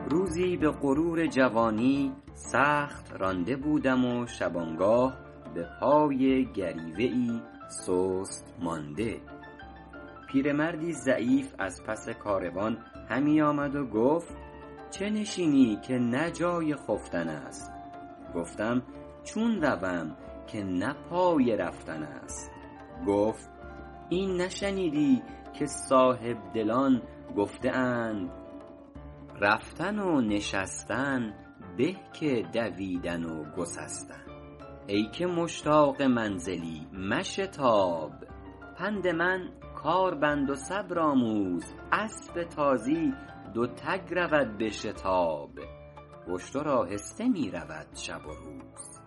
روزی به غرور جوانی سخت رانده بودم و شبانگاه به پای گریوه ای سست مانده. پیرمردی ضعیف از پس کاروان همی آمد و گفت چه نشینی که نه جای خفتن است؟ گفتم چون روم که نه پای رفتن است. گفت این نشنیدی که صاحبدلان گفته اند رفتن و نشستن به که دویدن و گسستن. ای که مشتاق منزلی مشتاب، پند من کار بند و صبر آموز. اسب تازی دو تگ رود به شتاب، اشتر آهسته می رود شب و روز.